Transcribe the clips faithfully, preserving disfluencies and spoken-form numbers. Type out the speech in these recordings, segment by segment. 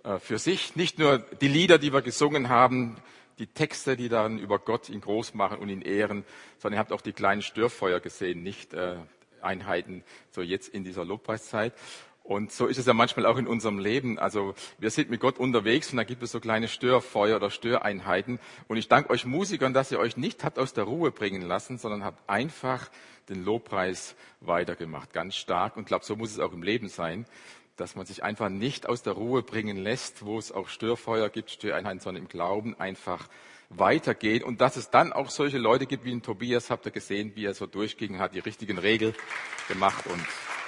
äh, für sich. Nicht nur die Lieder, die wir gesungen haben, die Texte, die dann über Gott ihn groß machen und ihn ehren, sondern ihr habt auch die kleinen Störfeuer gesehen, nicht äh, Einheiten, so jetzt in dieser Lobpreiszeit. Und so ist es ja manchmal auch in unserem Leben. Also wir sind mit Gott unterwegs und da gibt es so kleine Störfeuer oder Störeinheiten. Und ich danke euch Musikern, dass ihr euch nicht habt aus der Ruhe bringen lassen, sondern habt einfach den Lobpreis weitergemacht. Ganz stark. Und ich glaube, so muss es auch im Leben sein, dass man sich einfach nicht aus der Ruhe bringen lässt, wo es auch Störfeuer gibt, Störeinheiten, sondern im Glauben einfach weitergeht. Und dass es dann auch solche Leute gibt wie ein Tobias, habt ihr gesehen, wie er so durchging, hat die richtigen Regeln gemacht und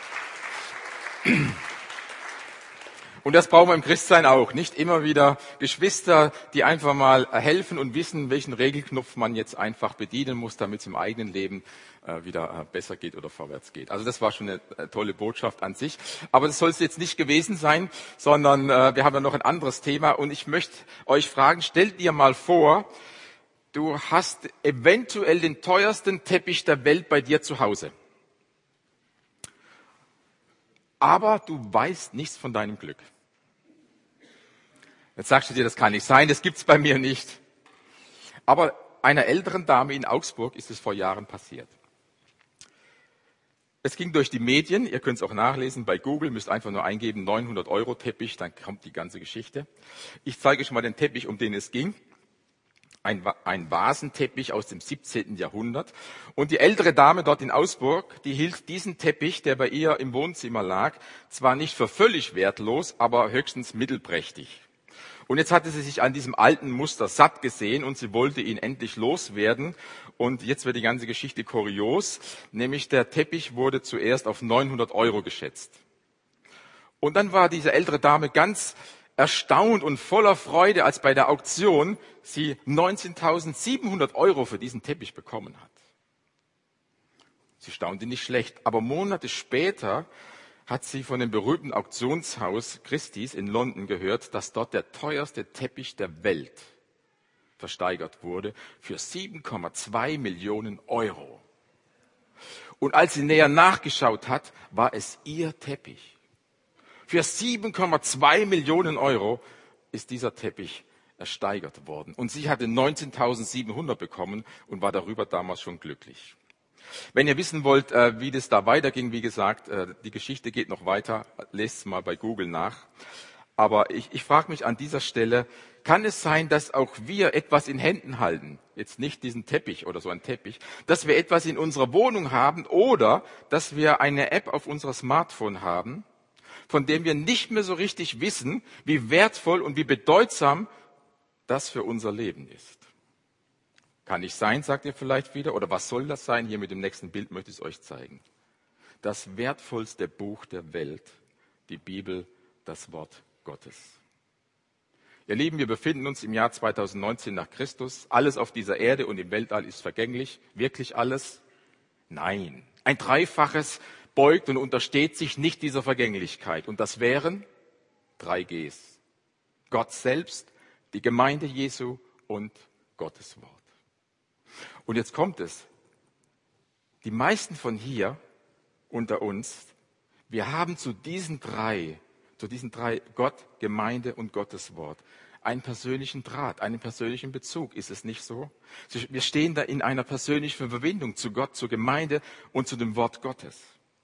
Und das brauchen wir im Christsein auch. Nicht immer wieder Geschwister, die einfach mal helfen und wissen, welchen Regelknopf man jetzt einfach bedienen muss, damit es im eigenen Leben äh, wieder äh, besser geht oder vorwärts geht. Also das war schon eine äh, tolle Botschaft an sich. Aber das soll es jetzt nicht gewesen sein, sondern äh, wir haben ja noch ein anderes Thema. Und ich möchte euch fragen, stellt dir mal vor, du hast eventuell den teuersten Teppich der Welt bei dir zu Hause. Aber du weißt nichts von deinem Glück. Jetzt sagst du dir, das kann nicht sein, das gibt's bei mir nicht. Aber einer älteren Dame in Augsburg ist es vor Jahren passiert. Es ging durch die Medien, ihr könnt es auch nachlesen bei Google, müsst einfach nur eingeben, neunhundert Euro Teppich, dann kommt die ganze Geschichte. Ich zeige euch mal den Teppich, um den es ging. Ein, ein Vasenteppich aus dem siebzehnten Jahrhundert. Und die ältere Dame dort in Augsburg, die hielt diesen Teppich, der bei ihr im Wohnzimmer lag, zwar nicht für völlig wertlos, aber höchstens mittelprächtig. Und jetzt hatte sie sich an diesem alten Muster satt gesehen und sie wollte ihn endlich loswerden. Und jetzt wird die ganze Geschichte kurios, nämlich der Teppich wurde zuerst auf neunhundert Euro geschätzt. Und dann war diese ältere Dame ganz erstaunt und voller Freude, als bei der Auktion sie neunzehntausendsiebenhundert Euro für diesen Teppich bekommen hat. Sie staunte nicht schlecht, aber Monate später hat sie von dem berühmten Auktionshaus Christie's in London gehört, dass dort der teuerste Teppich der Welt versteigert wurde für sieben Komma zwei Millionen Euro. Und als sie näher nachgeschaut hat, war es ihr Teppich. Für sieben Komma zwei Millionen Euro ist dieser Teppich ersteigert worden. Und sie hatte neunzehntausendsiebenhundert bekommen und war darüber damals schon glücklich. Wenn ihr wissen wollt, wie das da weiterging, wie gesagt, die Geschichte geht noch weiter, lest es mal bei Google nach. Aber ich, ich frage mich an dieser Stelle, kann es sein, dass auch wir etwas in Händen halten, jetzt nicht diesen Teppich oder so ein Teppich, dass wir etwas in unserer Wohnung haben oder dass wir eine App auf unserer Smartphone haben, von dem wir nicht mehr so richtig wissen, wie wertvoll und wie bedeutsam das für unser Leben ist. Kann nicht sein, sagt ihr vielleicht wieder, oder was soll das sein? Hier mit dem nächsten Bild möchte ich es euch zeigen. Das wertvollste Buch der Welt, die Bibel, das Wort Gottes. Ihr Lieben, wir befinden uns im Jahr zweitausendneunzehn nach Christus. Alles auf dieser Erde und im Weltall ist vergänglich. Wirklich alles? Nein. Ein Dreifaches beugt und untersteht sich nicht dieser Vergänglichkeit. Und das wären drei Gs. Gott selbst, die Gemeinde Jesu und Gottes Wort. Und jetzt kommt es. Die meisten von hier unter uns, wir haben zu diesen drei, zu diesen drei Gott, Gemeinde und Gottes Wort einen persönlichen Draht, einen persönlichen Bezug. Ist es nicht so? Wir stehen da in einer persönlichen Verbindung zu Gott, zur Gemeinde und zu dem Wort Gottes.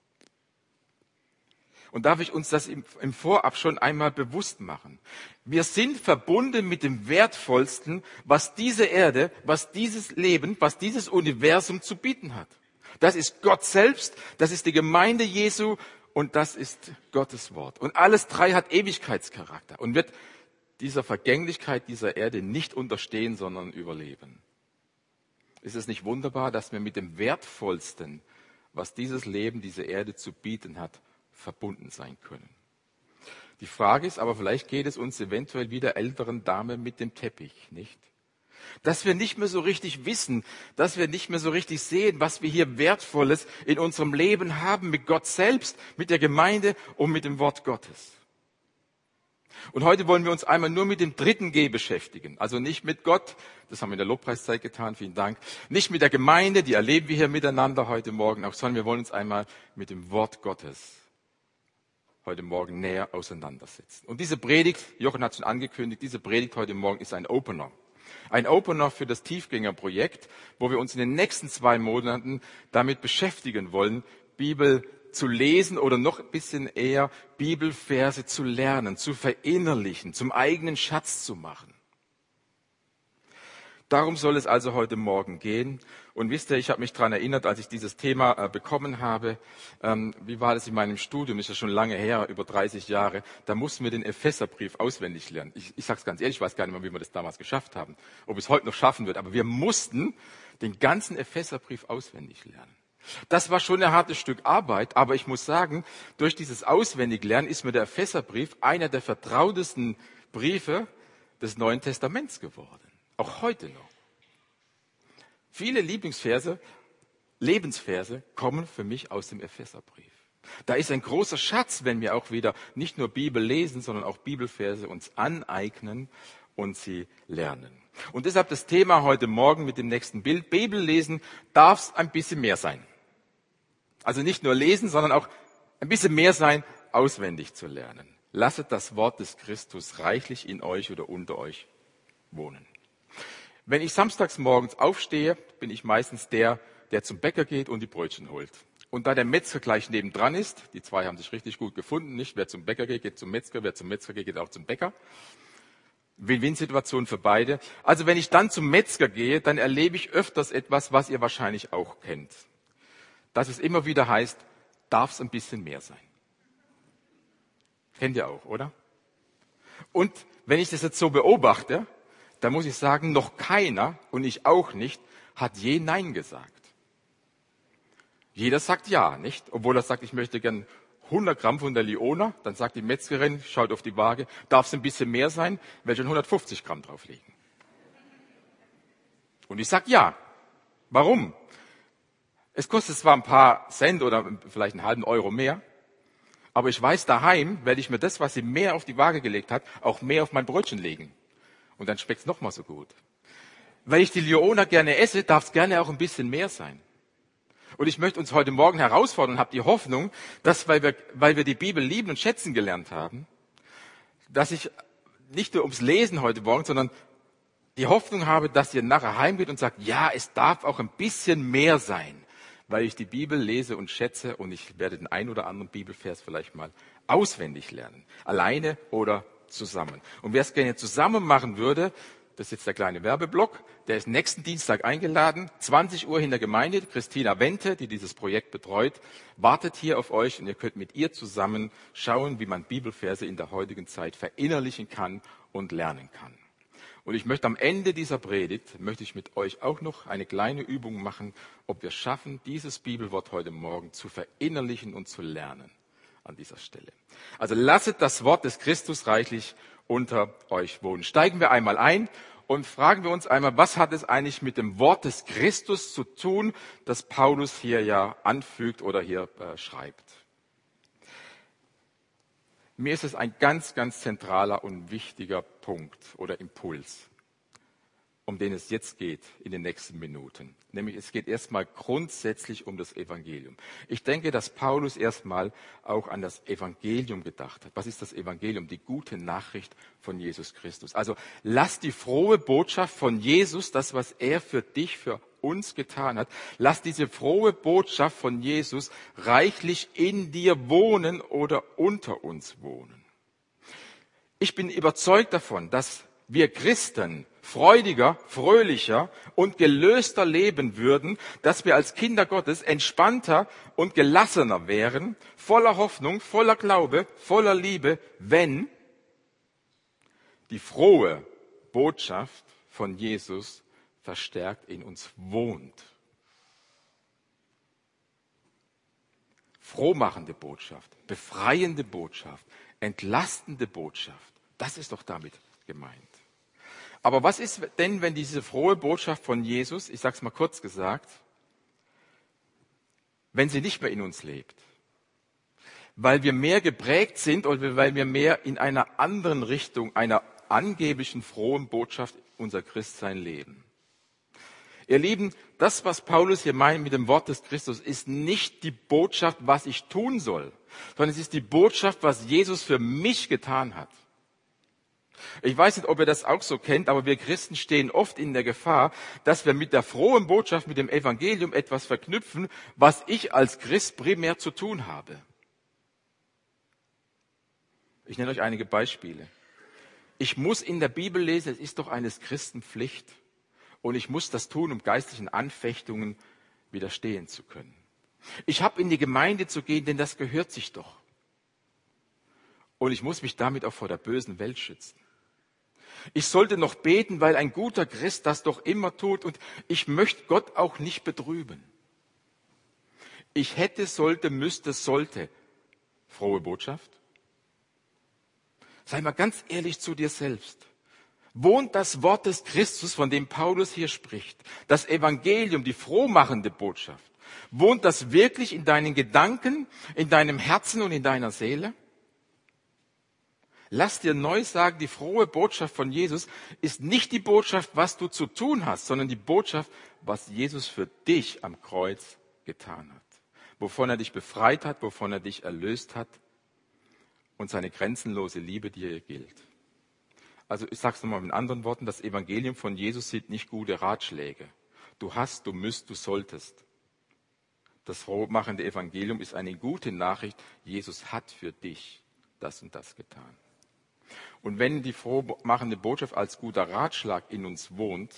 Und darf ich uns das im, im Vorab schon einmal bewusst machen? Wir sind verbunden mit dem Wertvollsten, was diese Erde, was dieses Leben, was dieses Universum zu bieten hat. Das ist Gott selbst, das ist die Gemeinde Jesu und das ist Gottes Wort. Und alles drei hat Ewigkeitscharakter und wird dieser Vergänglichkeit dieser Erde nicht unterstehen, sondern überleben. Ist es nicht wunderbar, dass wir mit dem Wertvollsten, was dieses Leben, diese Erde zu bieten hat, verbunden sein können? Die Frage ist aber, vielleicht geht es uns eventuell wie der älteren Dame mit dem Teppich, nicht? Dass wir nicht mehr so richtig wissen, dass wir nicht mehr so richtig sehen, was wir hier Wertvolles in unserem Leben haben, mit Gott selbst, mit der Gemeinde und mit dem Wort Gottes. Und heute wollen wir uns einmal nur mit dem dritten G beschäftigen. Also nicht mit Gott, das haben wir in der Lobpreiszeit getan, vielen Dank. Nicht mit der Gemeinde, die erleben wir hier miteinander heute Morgen auch, sondern wir wollen uns einmal mit dem Wort Gottes heute Morgen näher auseinandersetzen. Und diese Predigt, Jochen hat schon angekündigt, diese Predigt heute Morgen ist ein Opener. Ein Opener für das Tiefgängerprojekt, wo wir uns in den nächsten zwei Monaten damit beschäftigen wollen, Bibel zu lesen oder noch ein bisschen eher Bibelverse zu lernen, zu verinnerlichen, zum eigenen Schatz zu machen. Darum soll es also heute Morgen gehen. Und wisst ihr, ich habe mich daran erinnert, als ich dieses Thema äh, bekommen habe, ähm, wie war das in meinem Studium, ist ja schon lange her, über dreißig Jahre, da mussten wir den Epheserbrief auswendig lernen. Ich, ich sage es ganz ehrlich, ich weiß gar nicht mehr, wie wir das damals geschafft haben, ob es heute noch schaffen wird, aber wir mussten den ganzen Epheserbrief auswendig lernen. Das war schon ein hartes Stück Arbeit, aber ich muss sagen, durch dieses Auswendiglernen ist mir der Epheserbrief einer der vertrautesten Briefe des Neuen Testaments geworden. Auch heute noch. Viele Lieblingsverse, Lebensverse kommen für mich aus dem Epheserbrief. Da ist ein großer Schatz, wenn wir auch wieder nicht nur Bibel lesen, sondern auch Bibelverse uns aneignen und sie lernen. Und deshalb das Thema heute Morgen mit dem nächsten Bild. Bibel lesen darf es ein bisschen mehr sein. Also nicht nur lesen, sondern auch ein bisschen mehr sein, auswendig zu lernen. Lasset das Wort des Christus reichlich in euch oder unter euch wohnen. Wenn ich samstags morgens aufstehe, bin ich meistens der, der zum Bäcker geht und die Brötchen holt. Und da der Metzger gleich nebendran ist, die zwei haben sich richtig gut gefunden, nicht? Wer zum Bäcker geht, geht zum Metzger, wer zum Metzger geht, geht auch zum Bäcker. Win-Win-Situation für beide. Also wenn ich dann zum Metzger gehe, dann erlebe ich öfters etwas, was ihr wahrscheinlich auch kennt. Dass es immer wieder heißt, darf es ein bisschen mehr sein. Kennt ihr auch, oder? Und wenn ich das jetzt so beobachte, da muss ich sagen, noch keiner, und ich auch nicht, hat je Nein gesagt. Jeder sagt Ja, nicht? Obwohl er sagt, ich möchte gern hundert Gramm von der Liona, dann sagt die Metzgerin, schaut auf die Waage, darf es ein bisschen mehr sein, will schon hundertfünfzig Gramm drauflegen. Und ich sage Ja. Warum? Es kostet zwar ein paar Cent oder vielleicht einen halben Euro mehr, aber ich weiß, daheim werde ich mir das, was sie mehr auf die Waage gelegt hat, auch mehr auf mein Brötchen legen. Und dann schmeckt es noch mal so gut. Weil ich die Liona gerne esse, darf es gerne auch ein bisschen mehr sein. Und ich möchte uns heute Morgen herausfordern und habe die Hoffnung, dass, weil wir, weil wir die Bibel lieben und schätzen gelernt haben, dass ich nicht nur ums Lesen heute Morgen, sondern die Hoffnung habe, dass ihr nachher heimgeht und sagt, ja, es darf auch ein bisschen mehr sein, weil ich die Bibel lese und schätze und ich werde den ein oder anderen Bibelvers vielleicht mal auswendig lernen. Alleine oder zusammen. Und wer es gerne zusammen machen würde, das ist jetzt der kleine Werbeblock, der ist nächsten Dienstag eingeladen, zwanzig Uhr in der Gemeinde. Christina Wente, die dieses Projekt betreut, wartet hier auf euch und ihr könnt mit ihr zusammen schauen, wie man Bibelverse in der heutigen Zeit verinnerlichen kann und lernen kann. Und ich möchte am Ende dieser Predigt, möchte ich mit euch auch noch eine kleine Übung machen, ob wir schaffen, dieses Bibelwort heute Morgen zu verinnerlichen und zu lernen an dieser Stelle. Also lasset das Wort des Christus reichlich unter euch wohnen. Steigen wir einmal ein und fragen wir uns einmal, was hat es eigentlich mit dem Wort des Christus zu tun, das Paulus hier ja anfügt oder hier äh, schreibt. Mir ist es ein ganz, ganz zentraler und wichtiger Punkt oder Impuls, um den es jetzt geht in den nächsten Minuten. Nämlich es geht erstmal grundsätzlich um das Evangelium. Ich denke, dass Paulus erstmal auch an das Evangelium gedacht hat. Was ist das Evangelium? Die gute Nachricht von Jesus Christus. Also lass die frohe Botschaft von Jesus, das, was er für dich, für uns getan hat, lass diese frohe Botschaft von Jesus reichlich in dir wohnen oder unter uns wohnen. Ich bin überzeugt davon, dass wir Christen freudiger, fröhlicher und gelöster leben würden, dass wir als Kinder Gottes entspannter und gelassener wären, voller Hoffnung, voller Glaube, voller Liebe, wenn die frohe Botschaft von Jesus verstärkt in uns wohnt. Frohmachende Botschaft, befreiende Botschaft, entlastende Botschaft, das ist doch damit gemeint. Aber was ist denn, wenn diese frohe Botschaft von Jesus, ich sage es mal kurz gesagt, wenn sie nicht mehr in uns lebt? Weil wir mehr geprägt sind oder weil wir mehr in einer anderen Richtung, einer angeblichen frohen Botschaft unser Christsein leben. Ihr Lieben, das, was Paulus hier meint mit dem Wort des Christus, ist nicht die Botschaft, was ich tun soll, sondern es ist die Botschaft, was Jesus für mich getan hat. Ich weiß nicht, ob ihr das auch so kennt, aber wir Christen stehen oft in der Gefahr, dass wir mit der frohen Botschaft, mit dem Evangelium etwas verknüpfen, was ich als Christ primär zu tun habe. Ich nenne euch einige Beispiele. Ich muss in der Bibel lesen, es ist doch eines Christen Pflicht. Und ich muss das tun, um geistlichen Anfechtungen widerstehen zu können. Ich habe in die Gemeinde zu gehen, denn das gehört sich doch. Und ich muss mich damit auch vor der bösen Welt schützen. Ich sollte noch beten, weil ein guter Christ das doch immer tut und ich möchte Gott auch nicht betrüben. Ich hätte, sollte, müsste, sollte. Frohe Botschaft. Sei mal ganz ehrlich zu dir selbst. Wohnt das Wort des Christus, von dem Paulus hier spricht, das Evangelium, die frohmachende Botschaft, wohnt das wirklich in deinen Gedanken, in deinem Herzen und in deiner Seele? Lass dir neu sagen, die frohe Botschaft von Jesus ist nicht die Botschaft, was du zu tun hast, sondern die Botschaft, was Jesus für dich am Kreuz getan hat. Wovon er dich befreit hat, wovon er dich erlöst hat und seine grenzenlose Liebe dir gilt. Also ich sage es nochmal mit anderen Worten, das Evangelium von Jesus sind nicht gute Ratschläge. Du hast, du müsst, du solltest. Das frohmachende Evangelium ist eine gute Nachricht. Jesus hat für dich das und das getan. Und wenn die frohmachende Botschaft als guter Ratschlag in uns wohnt,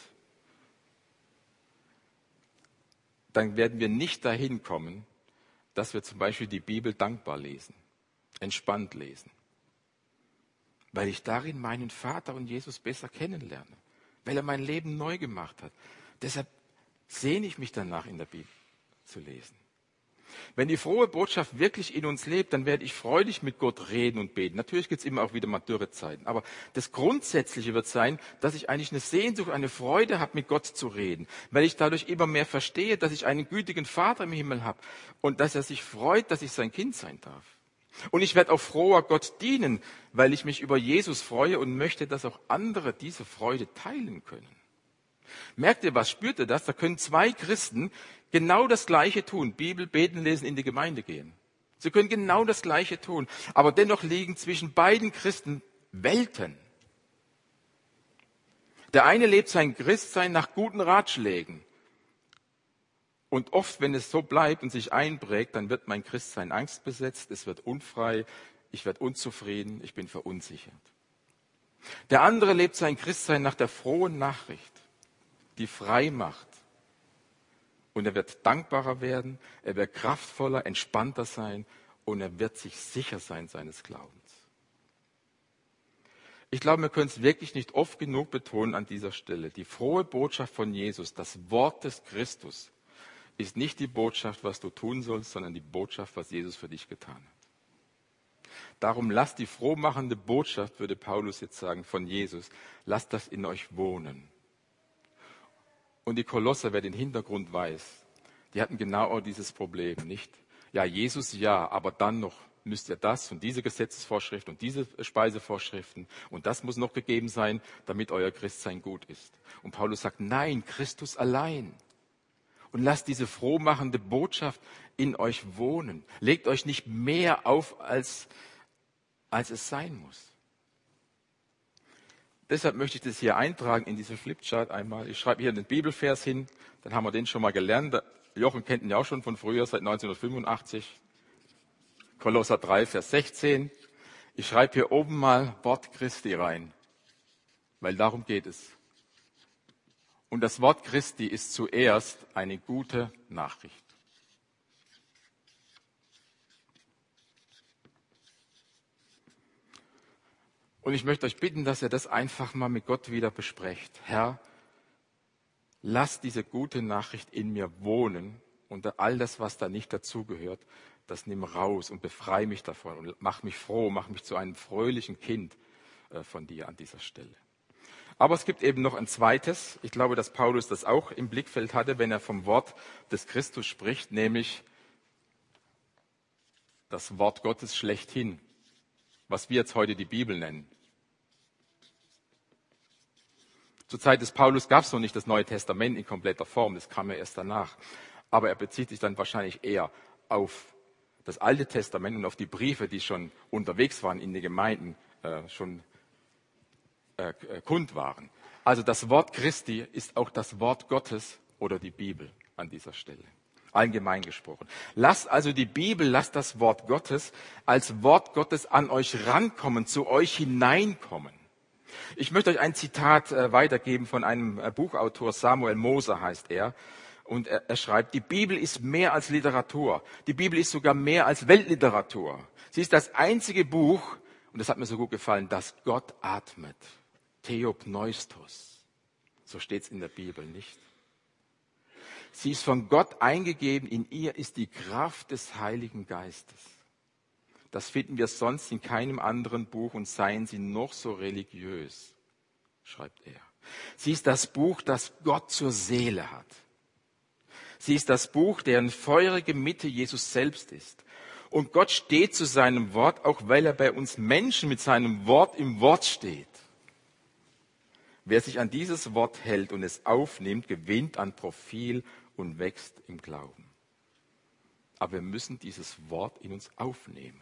dann werden wir nicht dahin kommen, dass wir zum Beispiel die Bibel dankbar lesen, entspannt lesen. Weil ich darin meinen Vater und Jesus besser kennenlerne, weil er mein Leben neu gemacht hat. Deshalb sehne ich mich danach, in der Bibel zu lesen. Wenn die frohe Botschaft wirklich in uns lebt, dann werde ich freudig mit Gott reden und beten. Natürlich gibt es immer auch wieder mal Dürrezeiten. Aber das Grundsätzliche wird sein, dass ich eigentlich eine Sehnsucht, eine Freude habe, mit Gott zu reden. Weil ich dadurch immer mehr verstehe, dass ich einen gütigen Vater im Himmel habe und dass er sich freut, dass ich sein Kind sein darf. Und ich werde auch froher Gott dienen, weil ich mich über Jesus freue und möchte, dass auch andere diese Freude teilen können. Merkt ihr was? Spürt ihr das? Da können zwei Christen genau das Gleiche tun. Bibel, beten, lesen, in die Gemeinde gehen. Sie können genau das Gleiche tun. Aber dennoch liegen zwischen beiden Christen Welten. Der eine lebt sein Christsein nach guten Ratschlägen. Und oft, wenn es so bleibt und sich einprägt, dann wird mein Christsein angstbesetzt, es wird unfrei, ich werde unzufrieden, ich bin verunsichert. Der andere lebt sein Christsein nach der frohen Nachricht, die frei macht. Und er wird dankbarer werden, er wird kraftvoller, entspannter sein und er wird sich sicher sein seines Glaubens. Ich glaube, wir können es wirklich nicht oft genug betonen an dieser Stelle. Die frohe Botschaft von Jesus, das Wort des Christus, ist nicht die Botschaft, was du tun sollst, sondern die Botschaft, was Jesus für dich getan hat. Darum lasst die frohmachende Botschaft, würde Paulus jetzt sagen, von Jesus, lasst das in euch wohnen. Und die Kolosser, wer den Hintergrund weiß, die hatten genau auch dieses Problem, nicht? Ja, Jesus ja, aber dann noch müsst ihr das und diese Gesetzesvorschrift und diese Speisevorschriften und das muss noch gegeben sein, damit euer Christsein gut ist. Und Paulus sagt, nein, Christus allein. Und lasst diese frohmachende Botschaft in euch wohnen. Legt euch nicht mehr auf, als, als es sein muss. Deshalb möchte ich das hier eintragen in diesem Flipchart einmal. Ich schreibe hier den Bibelvers hin, dann haben wir den schon mal gelernt. Jochen kennt ihn ja auch schon von früher, seit neunzehnhundertfünfundachtzig. Kolosser drei, Vers sechzehn. Ich schreibe hier oben mal Wort Christi rein, weil darum geht es. Und das Wort Christi ist zuerst eine gute Nachricht. Und ich möchte euch bitten, dass ihr das einfach mal mit Gott wieder besprecht. Herr, lass diese gute Nachricht in mir wohnen und all das, was da nicht dazugehört, das nimm raus und befreie mich davon und mach mich froh, mach mich zu einem fröhlichen Kind von dir an dieser Stelle. Aber es gibt eben noch ein zweites. Ich glaube, dass Paulus das auch im Blickfeld hatte, wenn er vom Wort des Christus spricht, nämlich das Wort Gottes schlechthin, was wir jetzt heute die Bibel nennen. Zur Zeit des Paulus gab es noch nicht das Neue Testament in kompletter Form, das kam ja erst danach. Aber er bezieht sich dann wahrscheinlich eher auf das Alte Testament und auf die Briefe, die schon unterwegs waren in den Gemeinden, äh, schon äh, kund waren. Also das Wort Christi ist auch das Wort Gottes oder die Bibel an dieser Stelle. Allgemein gesprochen. Lasst also die Bibel, lasst das Wort Gottes als Wort Gottes an euch rankommen, zu euch hineinkommen. Ich möchte euch ein Zitat äh, weitergeben von einem äh, Buchautor, Samuel Moser heißt er. Und er, er schreibt, die Bibel ist mehr als Literatur. Die Bibel ist sogar mehr als Weltliteratur. Sie ist das einzige Buch, und das hat mir so gut gefallen, das Gott atmet. Theopneustos. So steht es in der Bibel nicht. Sie ist von Gott eingegeben, in ihr ist die Kraft des Heiligen Geistes. Das finden wir sonst in keinem anderen Buch und seien sie noch so religiös, schreibt er. Sie ist das Buch, das Gott zur Seele hat. Sie ist das Buch, deren feurige Mitte Jesus selbst ist. Und Gott steht zu seinem Wort, auch weil er bei uns Menschen mit seinem Wort im Wort steht. Wer sich an dieses Wort hält und es aufnimmt, gewinnt an Profil und wächst im Glauben. Aber wir müssen dieses Wort in uns aufnehmen.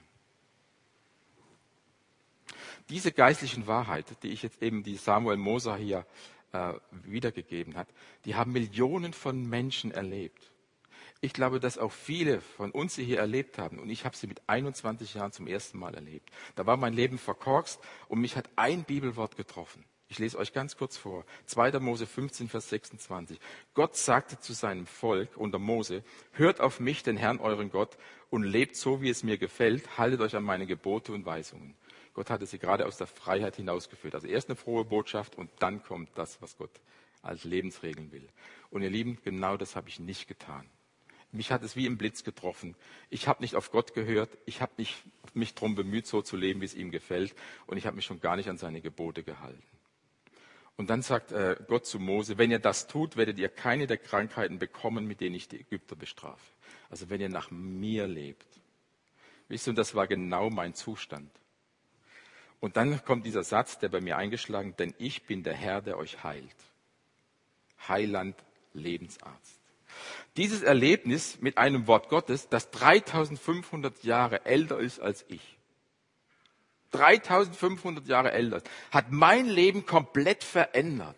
Diese geistlichen Wahrheiten, die ich jetzt eben, die Samuel Moser hier äh, wiedergegeben hat, die haben Millionen von Menschen erlebt. Ich glaube, dass auch viele von uns sie hier erlebt haben. Und ich habe sie mit einundzwanzig Jahren zum ersten Mal erlebt. Da war mein Leben verkorkst und mich hat ein Bibelwort getroffen. Ich lese euch ganz kurz vor. zweiter Mose fünfzehn, Vers sechsundzwanzig. Gott sagte zu seinem Volk unter Mose, hört auf mich, den Herrn, euren Gott, und lebt so, wie es mir gefällt. Haltet euch an meine Gebote und Weisungen. Gott hatte sie gerade aus der Freiheit hinausgeführt. Also erst eine frohe Botschaft und dann kommt das, was Gott als Lebensregeln will. Und ihr Lieben, genau das habe ich nicht getan. Mich hat es wie im Blitz getroffen. Ich habe nicht auf Gott gehört. Ich habe nicht mich darum bemüht, so zu leben, wie es ihm gefällt. Und ich habe mich schon gar nicht an seine Gebote gehalten. Und dann sagt äh, Gott zu Mose, wenn ihr das tut, werdet ihr keine der Krankheiten bekommen, mit denen ich die Ägypter bestrafe. Also wenn ihr nach mir lebt. Wisst ihr, und das war genau mein Zustand. Und dann kommt dieser Satz, der bei mir eingeschlagen, denn ich bin der Herr, der euch heilt. Heiland, Lebensarzt. Dieses Erlebnis mit einem Wort Gottes, das dreitausendfünfhundert Jahre älter ist als ich, dreitausendfünfhundert Jahre älter, hat mein Leben komplett verändert.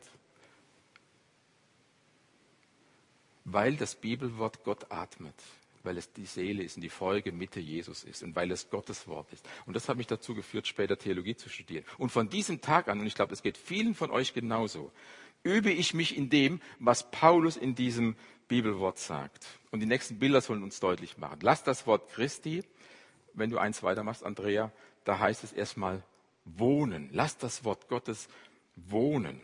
Weil das Bibelwort Gott atmet, weil es die Seele ist und die feurige Mitte Jesus ist und weil es Gottes Wort ist. Und das hat mich dazu geführt, später Theologie zu studieren. Und von diesem Tag an, und ich glaube, es geht vielen von euch genauso, übe ich mich in dem, was Paulus in diesem Bibelwort sagt. Und die nächsten Bilder sollen uns deutlich machen. Lass das Wort Christi, wenn du eins weitermachst, Andrea, da heißt es erstmal wohnen. Lass das Wort Gottes wohnen.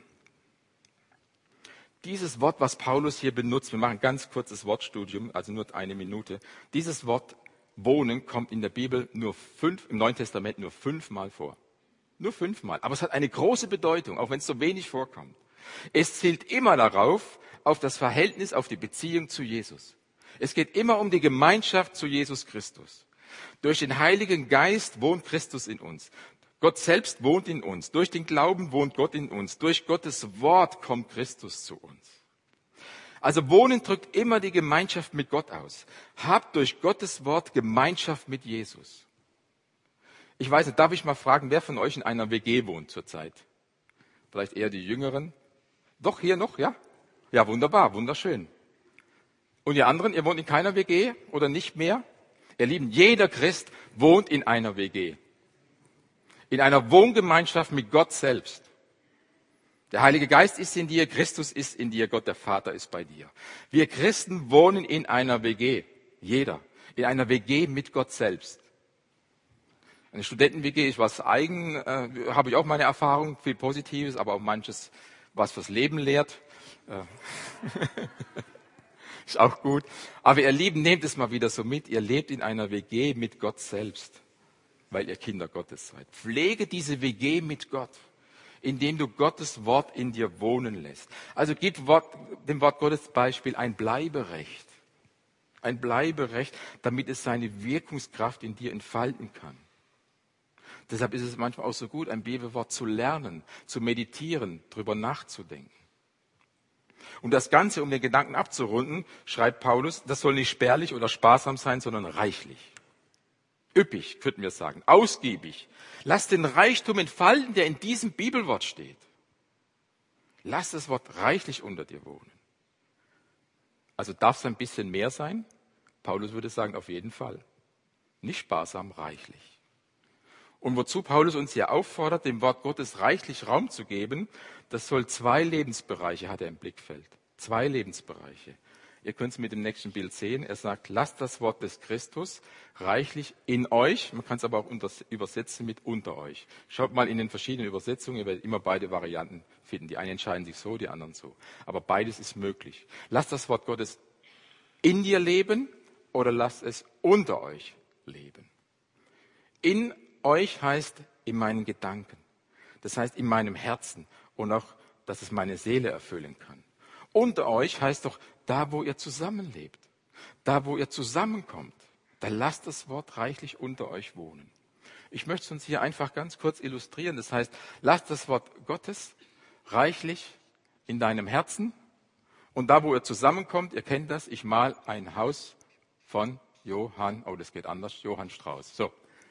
Dieses Wort, was Paulus hier benutzt, wir machen ein ganz kurzes Wortstudium, also nur eine Minute. Dieses Wort wohnen kommt in der Bibel nur fünf, im Neuen Testament nur fünfmal vor. Nur fünfmal. Aber es hat eine große Bedeutung, auch wenn es so wenig vorkommt. Es zielt immer darauf, auf das Verhältnis, auf die Beziehung zu Jesus. Es geht immer um die Gemeinschaft zu Jesus Christus. Durch den Heiligen Geist wohnt Christus in uns. Gott selbst wohnt in uns. Durch den Glauben wohnt Gott in uns. Durch Gottes Wort kommt Christus zu uns. Also Wohnen drückt immer die Gemeinschaft mit Gott aus. Habt durch Gottes Wort Gemeinschaft mit Jesus. Ich weiß nicht, darf ich mal fragen, wer von euch in einer W G wohnt zurzeit? Vielleicht eher die Jüngeren? Doch, hier noch, ja? Ja, wunderbar, wunderschön. Und ihr anderen, ihr wohnt in keiner W G oder nicht mehr? Ihr Lieben, jeder Christ wohnt in einer W G. In einer Wohngemeinschaft mit Gott selbst. Der Heilige Geist ist in dir, Christus ist in dir, Gott der Vater ist bei dir. Wir Christen wohnen in einer W G. Jeder. In einer W G mit Gott selbst. Eine Studenten-W G ist was eigen, äh, habe ich auch meine Erfahrung, viel Positives, aber auch manches, was fürs Leben lehrt. Äh. Ist auch gut. Aber ihr Lieben, nehmt es mal wieder so mit. Ihr lebt in einer W G mit Gott selbst, weil ihr Kinder Gottes seid. Pflege diese W G mit Gott, indem du Gottes Wort in dir wohnen lässt. Also gib Wort, dem Wort Gottes Beispiel ein Bleiberecht. Ein Bleiberecht, damit es seine Wirkungskraft in dir entfalten kann. Deshalb ist es manchmal auch so gut, ein Bibelwort zu lernen, zu meditieren, drüber nachzudenken. Und das Ganze, um den Gedanken abzurunden, schreibt Paulus, das soll nicht spärlich oder sparsam sein, sondern reichlich. üppig, könnten wir sagen, ausgiebig. Lasst den Reichtum entfalten, der in diesem Bibelwort steht. Lass das Wort reichlich unter dir wohnen. Also darf es ein bisschen mehr sein? Paulus würde sagen, auf jeden Fall. Nicht sparsam, reichlich. Und wozu Paulus uns hier auffordert, dem Wort Gottes reichlich Raum zu geben, das soll zwei Lebensbereiche, hat er im Blickfeld. Zwei Lebensbereiche. Ihr könnt es mit dem nächsten Bild sehen. Er sagt, lasst das Wort des Christus reichlich in euch. Man kann es aber auch übersetzen mit unter euch. Schaut mal in den verschiedenen Übersetzungen, ihr werdet immer beide Varianten finden. Die einen entscheiden sich so, die anderen so. Aber beides ist möglich. Lasst das Wort Gottes in dir leben oder lasst es unter euch leben. In euch heißt in meinen Gedanken. Das heißt in meinem Herzen und auch, dass es meine Seele erfüllen kann. Unter euch heißt doch da, wo ihr zusammenlebt, da, wo ihr zusammenkommt. Da lasst das Wort reichlich unter euch wohnen. Ich möchte es uns hier einfach ganz kurz illustrieren. Das heißt, lasst das Wort Gottes reichlich in deinem Herzen. Und da, wo ihr zusammenkommt, ihr kennt das, ich mal ein Haus von Johann, oh, das geht anders, Johann Strauß. So.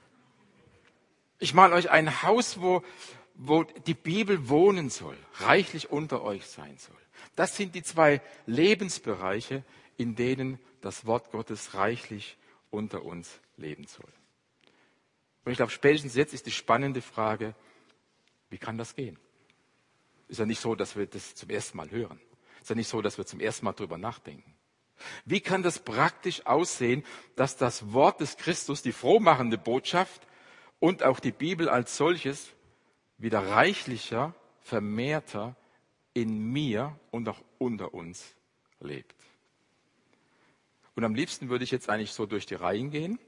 Ich mal euch ein Haus, wo, wo die Bibel wohnen soll, reichlich unter euch sein soll. Das sind die zwei Lebensbereiche, in denen das Wort Gottes reichlich unter uns leben soll. Und ich glaube, spätestens jetzt ist die spannende Frage, wie kann das gehen? Ist ja nicht so, dass wir das zum ersten Mal hören. Ist ja nicht so, dass wir zum ersten Mal drüber nachdenken. Wie kann das praktisch aussehen, dass das Wort des Christus, die frohmachende Botschaft und auch die Bibel als solches wieder reichlicher, vermehrter in mir und auch unter uns lebt? Und am liebsten würde ich jetzt eigentlich so durch die Reihen gehen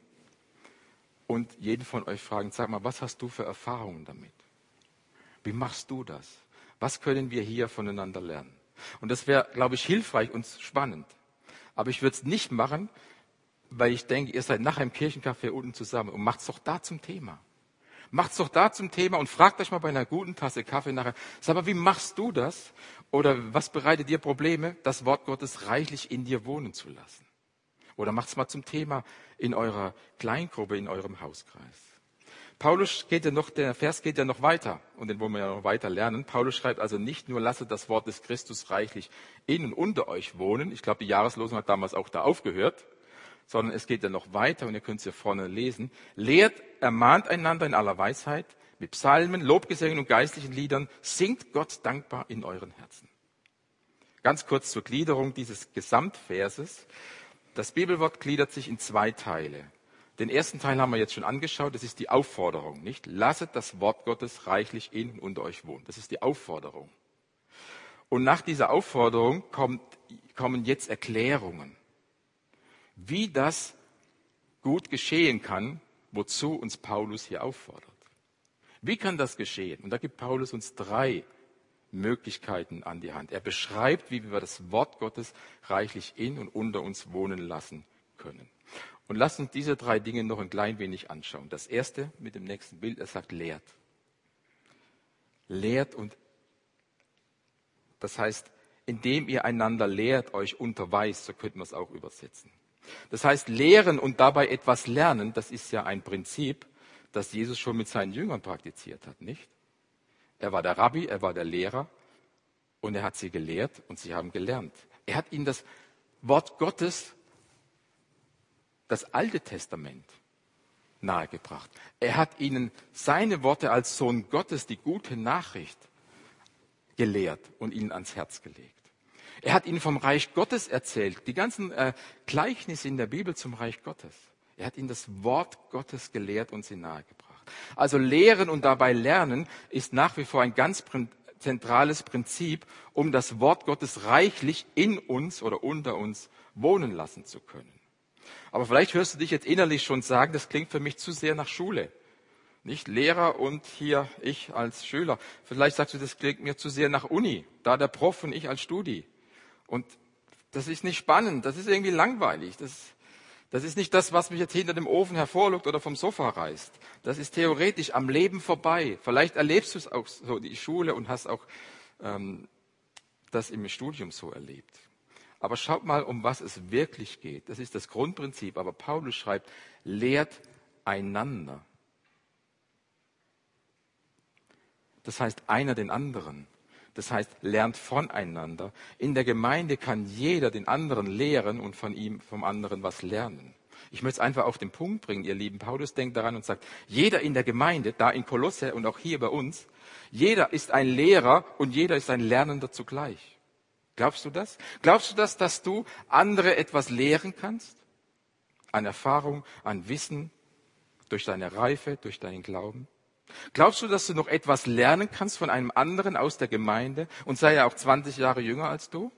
und jeden von euch fragen, sag mal, was hast du für Erfahrungen damit? Wie machst du das? Was können wir hier voneinander lernen? Und das wäre, glaube ich, hilfreich und spannend. Aber ich würde es nicht machen, weil ich denke, ihr seid nachher im Kirchencafé unten zusammen und macht es doch da zum Thema. Macht es doch da zum Thema und fragt euch mal bei einer guten Tasse Kaffee nachher, sag mal, wie machst du das? Oder was bereitet dir Probleme, das Wort Gottes reichlich in dir wohnen zu lassen? Oder macht es mal zum Thema in eurer Kleingruppe, in eurem Hauskreis. Paulus geht ja noch, der Vers geht ja noch weiter und den wollen wir ja noch weiter lernen. Paulus schreibt also nicht nur, lasset das Wort des Christus reichlich in und unter euch wohnen. Ich glaube, die Jahreslosung hat damals auch da aufgehört. Sondern es geht ja noch weiter und ihr könnt es hier vorne lesen. Lehrt, ermahnt einander in aller Weisheit, mit Psalmen, Lobgesängen und geistlichen Liedern, singt Gott dankbar in euren Herzen. Ganz kurz zur Gliederung dieses Gesamtverses. Das Bibelwort gliedert sich in zwei Teile. Den ersten Teil haben wir jetzt schon angeschaut, das ist die Aufforderung, nicht? Lasset das Wort Gottes reichlich in und unter euch wohnen. Das ist die Aufforderung. Und nach dieser Aufforderung kommt, kommen jetzt Erklärungen, wie das gut geschehen kann, wozu uns Paulus hier auffordert. Wie kann das geschehen? Und da gibt Paulus uns drei Möglichkeiten an die Hand. Er beschreibt, wie wir das Wort Gottes reichlich in und unter uns wohnen lassen können. Und lasst uns diese drei Dinge noch ein klein wenig anschauen. Das erste mit dem nächsten Bild, er sagt, lehrt. Lehrt und das heißt, indem ihr einander lehrt, euch unterweist, so könnten wir es auch übersetzen. Das heißt, lehren und dabei etwas lernen, das ist ja ein Prinzip, das Jesus schon mit seinen Jüngern praktiziert hat, nicht? Er war der Rabbi, er war der Lehrer und er hat sie gelehrt und sie haben gelernt. Er hat ihnen das Wort Gottes, das Alte Testament, nahegebracht. Er hat ihnen seine Worte als Sohn Gottes, die gute Nachricht, gelehrt und ihnen ans Herz gelegt. Er hat ihnen vom Reich Gottes erzählt, die ganzen äh, Gleichnisse in der Bibel zum Reich Gottes. Er hat ihnen das Wort Gottes gelehrt und sie nahegebracht. Also Lehren und dabei Lernen ist nach wie vor ein ganz prin- zentrales Prinzip, um das Wort Gottes reichlich in uns oder unter uns wohnen lassen zu können. Aber vielleicht hörst du dich jetzt innerlich schon sagen, das klingt für mich zu sehr nach Schule. Nicht Lehrer und hier ich als Schüler. Vielleicht sagst du, das klingt mir zu sehr nach Uni, da der Prof und ich als Studi. Und das ist nicht spannend, das ist irgendwie langweilig. Das, das ist nicht das, was mich jetzt hinter dem Ofen hervorlockt oder vom Sofa reißt. Das ist theoretisch am Leben vorbei. Vielleicht erlebst du es auch so, die Schule, und hast auch ähm, das im Studium so erlebt. Aber schaut mal, um was es wirklich geht. Das ist das Grundprinzip. Aber Paulus schreibt, lehrt einander. Das heißt, einer den anderen. Das heißt, lernt voneinander. In der Gemeinde kann jeder den anderen lehren und von ihm, vom anderen was lernen. Ich möchte es einfach auf den Punkt bringen, ihr lieben. Paulus denkt daran und sagt, jeder in der Gemeinde, da in Kolosse und auch hier bei uns, jeder ist ein Lehrer und jeder ist ein Lernender zugleich. Glaubst du das? Glaubst du das, dass du andere etwas lehren kannst? An Erfahrung, an Wissen, durch deine Reife, durch deinen Glauben? Glaubst du, dass du noch etwas lernen kannst von einem anderen aus der Gemeinde und sei er auch zwanzig Jahre jünger als du?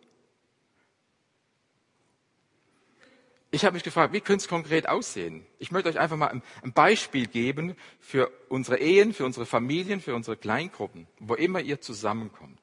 Ich habe mich gefragt, wie könnte es konkret aussehen? Ich möchte euch einfach mal ein Beispiel geben für unsere Ehen, für unsere Familien, für unsere Kleingruppen, wo immer ihr zusammenkommt.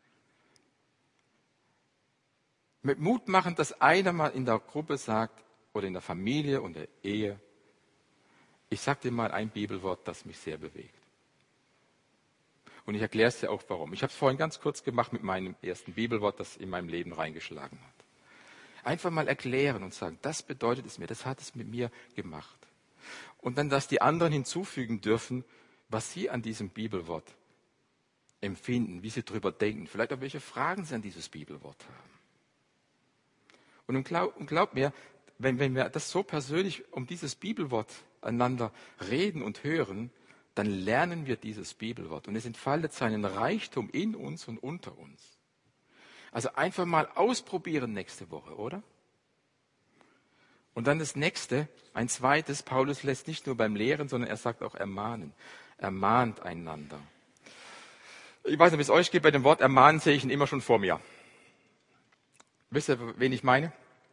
Mit Mut machen, dass einer mal in der Gruppe sagt, oder in der Familie und der Ehe, ich sage dir mal ein Bibelwort, das mich sehr bewegt. Und ich erkläre es dir auch, warum. Ich habe es vorhin ganz kurz gemacht mit meinem ersten Bibelwort, das in meinem Leben reingeschlagen hat. Einfach mal erklären und sagen, das bedeutet es mir, das hat es mit mir gemacht. Und dann, dass die anderen hinzufügen dürfen, was sie an diesem Bibelwort empfinden, wie sie drüber denken, vielleicht auch welche Fragen sie an dieses Bibelwort haben. Und glaub, und glaub mir, wenn, wenn wir das so persönlich um dieses Bibelwort einander reden und hören, dann lernen wir dieses Bibelwort und es entfaltet seinen Reichtum in uns und unter uns. Also einfach mal ausprobieren nächste Woche, oder? Und dann das nächste, ein zweites, Paulus lässt nicht nur beim Lehren, sondern er sagt auch ermahnen. Ermahnt einander. Ich weiß nicht, wie es euch geht, bei dem Wort ermahnen sehe ich ihn immer schon vor mir. Wisst ihr, wen ich meine?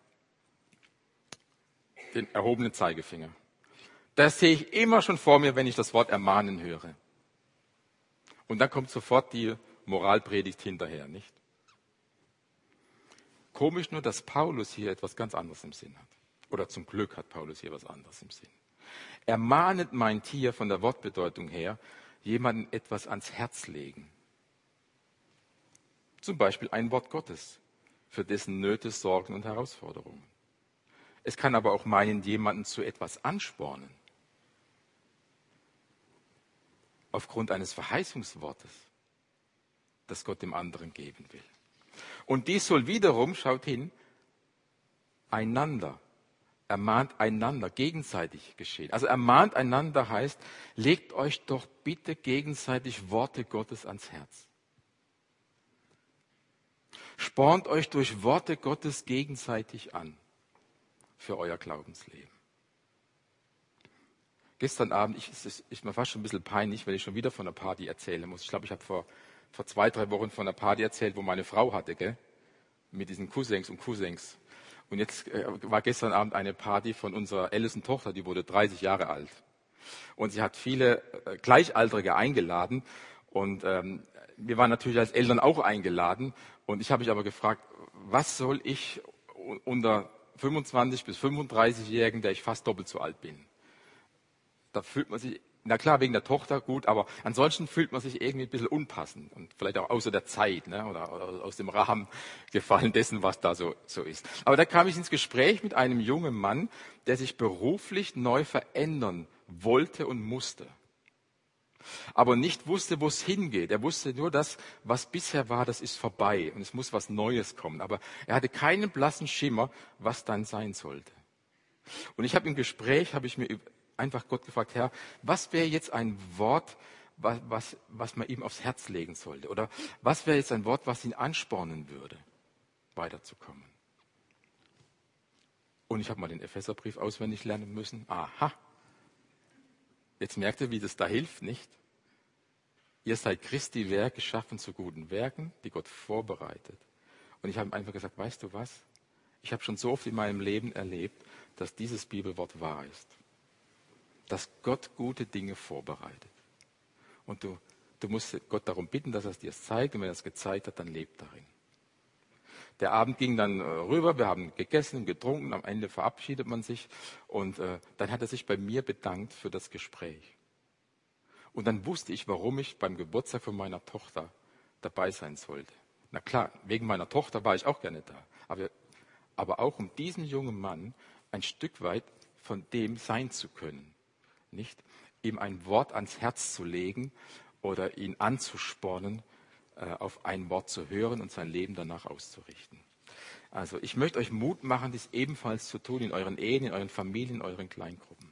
Den erhobenen Zeigefinger. Das sehe ich immer schon vor mir, wenn ich das Wort ermahnen höre. Und dann kommt sofort die Moralpredigt hinterher, nicht? Komisch nur, dass Paulus hier etwas ganz anderes im Sinn hat. Oder zum Glück hat Paulus hier etwas anderes im Sinn. Ermahnet meint hier von der Wortbedeutung her, jemandem etwas ans Herz legen. Zum Beispiel ein Wort Gottes, für dessen Nöte, Sorgen und Herausforderungen. Es kann aber auch meinen, jemanden zu etwas anspornen. Aufgrund eines Verheißungswortes, das Gott dem anderen geben will. Und dies soll wiederum, schaut hin, einander, ermahnt einander, gegenseitig geschehen. Also ermahnt einander heißt, legt euch doch bitte gegenseitig Worte Gottes ans Herz. Spornt euch durch Worte Gottes gegenseitig an für euer Glaubensleben. Gestern Abend, ich, es ist, ist mir fast schon ein bisschen peinlich, wenn ich schon wieder von einer Party erzählen muss. Ich glaube, ich habe vor, vor zwei, drei Wochen von einer Party erzählt, wo meine Frau hatte, gell? Mit diesen Cousins und Cousins. Und jetzt äh, war gestern Abend eine Party von unserer ältesten Tochter, die wurde dreißig Jahre alt. Und sie hat viele äh, Gleichaltrige eingeladen. Und ähm, wir waren natürlich als Eltern auch eingeladen. Und ich habe mich aber gefragt, was soll ich unter fünfundzwanzig- bis fünfunddreißig-Jährigen, der ich fast doppelt so alt bin? Da fühlt man sich, na klar, wegen der Tochter gut, aber ansonsten fühlt man sich irgendwie ein bisschen unpassend und vielleicht auch außer der Zeit, ne, oder, oder aus dem Rahmen gefallen dessen, was da so, so ist. Aber da kam ich ins Gespräch mit einem jungen Mann, der sich beruflich neu verändern wollte und musste. Aber nicht wusste, wo es hingeht. Er wusste nur, dass was bisher war, das ist vorbei und es muss was Neues kommen. Aber er hatte keinen blassen Schimmer, was dann sein sollte. Und ich habe im Gespräch, habe ich mir einfach Gott gefragt, Herr, was wäre jetzt ein Wort, was, was, was man ihm aufs Herz legen sollte? Oder was wäre jetzt ein Wort, was ihn anspornen würde, weiterzukommen? Und ich habe mal den Epheserbrief auswendig lernen müssen. Aha, jetzt merkt ihr, wie das da hilft, nicht? Ihr seid Christi Werk geschaffen zu guten Werken, die Gott vorbereitet. Und ich habe einfach gesagt, weißt du was? Ich habe schon so oft in meinem Leben erlebt, dass dieses Bibelwort wahr ist. Dass Gott gute Dinge vorbereitet. Und du, du musst Gott darum bitten, dass er es dir zeigt. Und wenn er es gezeigt hat, dann lebt darin. Der Abend ging dann äh, rüber, wir haben gegessen und getrunken. Am Ende verabschiedet man sich. Und äh, dann hat er sich bei mir bedankt für das Gespräch. Und dann wusste ich, warum ich beim Geburtstag von meiner Tochter dabei sein sollte. Na klar, wegen meiner Tochter war ich auch gerne da. Aber, aber auch um diesen jungen Mann ein Stück weit von dem sein zu können. nicht, ihm ein Wort ans Herz zu legen oder ihn anzuspornen, auf ein Wort zu hören und sein Leben danach auszurichten. Also ich möchte euch Mut machen, dies ebenfalls zu tun in euren Ehen, in euren Familien, in euren Kleingruppen.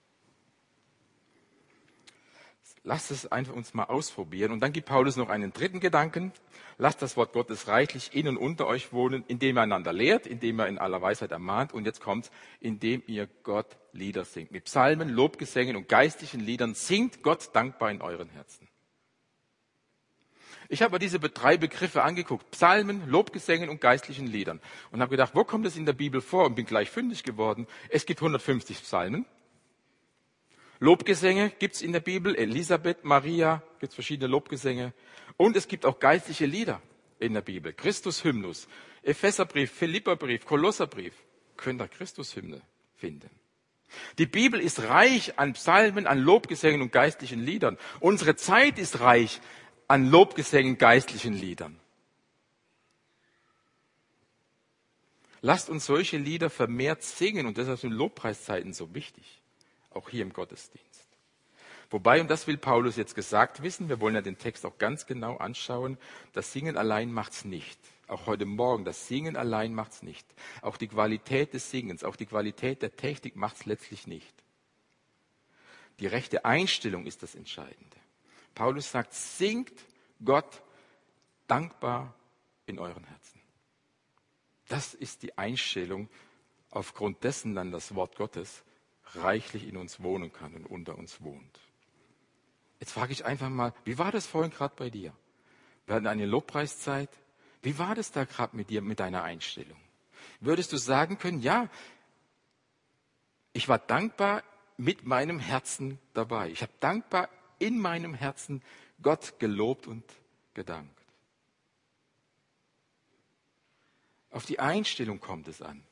Lasst es einfach uns mal ausprobieren. Und dann gibt Paulus noch einen dritten Gedanken. Lasst das Wort Gottes reichlich in und unter euch wohnen, indem ihr einander lehrt, indem ihr in aller Weisheit ermahnt. Und jetzt kommt's, indem ihr Gott Lieder singt. Mit Psalmen, Lobgesängen und geistlichen Liedern singt Gott dankbar in euren Herzen. Ich habe mir diese drei Begriffe angeguckt. Psalmen, Lobgesängen und geistlichen Liedern. Und habe gedacht, wo kommt es in der Bibel vor? Und bin gleich fündig geworden. Es gibt hundertfünfzig Psalmen. Lobgesänge gibt es in der Bibel, Elisabeth, Maria, gibt es verschiedene Lobgesänge. Und es gibt auch geistliche Lieder in der Bibel. Christushymnus, Epheserbrief, Philipperbrief, Kolosserbrief. Könnt ihr Christushymne finden. Die Bibel ist reich an Psalmen, an Lobgesängen und geistlichen Liedern. Unsere Zeit ist reich an Lobgesängen, geistlichen Liedern. Lasst uns solche Lieder vermehrt singen und deshalb sind Lobpreiszeiten so wichtig. Auch hier im Gottesdienst. Wobei, und das will Paulus jetzt gesagt wissen, wir wollen ja den Text auch ganz genau anschauen, das Singen allein macht's nicht. Auch heute Morgen, das Singen allein macht's nicht. Auch die Qualität des Singens, auch die Qualität der Technik macht's letztlich nicht. Die rechte Einstellung ist das Entscheidende. Paulus sagt, singt Gott dankbar in euren Herzen. Das ist die Einstellung, aufgrund dessen dann das Wort Gottes reichlich in uns wohnen kann und unter uns wohnt. Jetzt frage ich einfach mal, wie war das vorhin gerade bei dir? Wir hatten eine Lobpreiszeit. Wie war das da gerade mit dir, mit deiner Einstellung? Würdest du sagen können, ja, ich war dankbar mit meinem Herzen dabei. Ich habe dankbar in meinem Herzen Gott gelobt und gedankt. Auf die Einstellung kommt es an.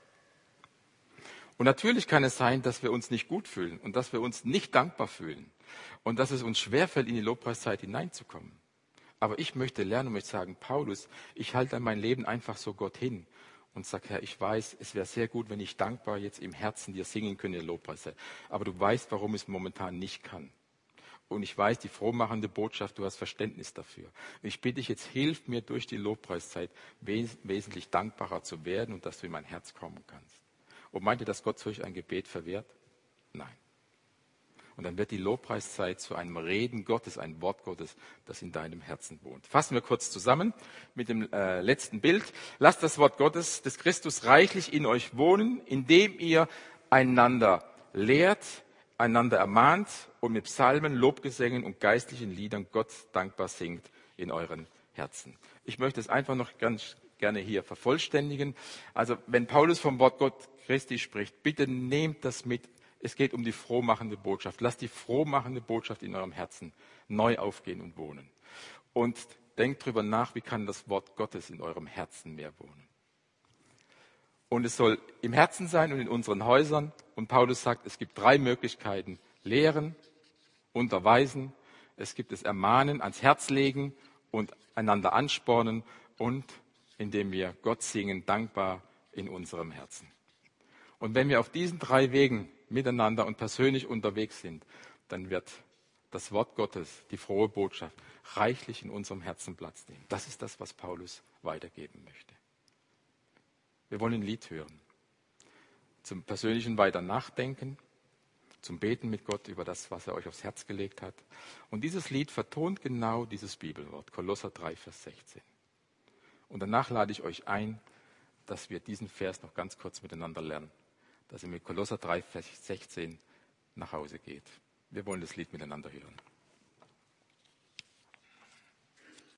Und natürlich kann es sein, dass wir uns nicht gut fühlen und dass wir uns nicht dankbar fühlen und dass es uns schwerfällt, in die Lobpreiszeit hineinzukommen. Aber ich möchte lernen und möchte sagen, Paulus, ich halte mein Leben einfach so Gott hin und sage, Herr, ich weiß, es wäre sehr gut, wenn ich dankbar jetzt im Herzen dir singen könnte in der Lobpreiszeit. Aber du weißt, warum ich es momentan nicht kann. Und ich weiß, die frohmachende Botschaft, du hast Verständnis dafür. Und ich bitte dich jetzt, hilf mir durch die Lobpreiszeit wes- wesentlich dankbarer zu werden und dass du in mein Herz kommen kannst. Und meint ihr, dass Gott solch ein Gebet verwehrt? Nein. Und dann wird die Lobpreiszeit zu einem Reden Gottes, ein Wort Gottes, das in deinem Herzen wohnt. Fassen wir kurz zusammen mit dem äh, letzten Bild. Lasst das Wort Gottes des Christus reichlich in euch wohnen, indem ihr einander lehrt, einander ermahnt und mit Psalmen, Lobgesängen und geistlichen Liedern Gott dankbar singt in euren Herzen. Ich möchte es einfach noch ganz gerne hier vervollständigen. Also wenn Paulus vom Wort Gott Christi spricht, bitte nehmt das mit. Es geht um die frohmachende Botschaft. Lasst die frohmachende Botschaft in eurem Herzen neu aufgehen und wohnen. Und denkt drüber nach, wie kann das Wort Gottes in eurem Herzen mehr wohnen. Und es soll im Herzen sein und in unseren Häusern. Und Paulus sagt, es gibt drei Möglichkeiten. Lehren, unterweisen, es gibt das Ermahnen, ans Herz legen und einander anspornen und indem wir Gott singen, dankbar in unserem Herzen. Und wenn wir auf diesen drei Wegen miteinander und persönlich unterwegs sind, dann wird das Wort Gottes, die frohe Botschaft, reichlich in unserem Herzen Platz nehmen. Das ist das, was Paulus weitergeben möchte. Wir wollen ein Lied hören. Zum persönlichen weiter nachdenken, zum Beten mit Gott über das, was er euch aufs Herz gelegt hat. Und dieses Lied vertont genau dieses Bibelwort, Kolosser drei, Vers sechzehn. Und danach lade ich euch ein, dass wir diesen Vers noch ganz kurz miteinander lernen. Dass ihr mit Kolosser drei, Vers sechzehn nach Hause geht. Wir wollen das Lied miteinander hören.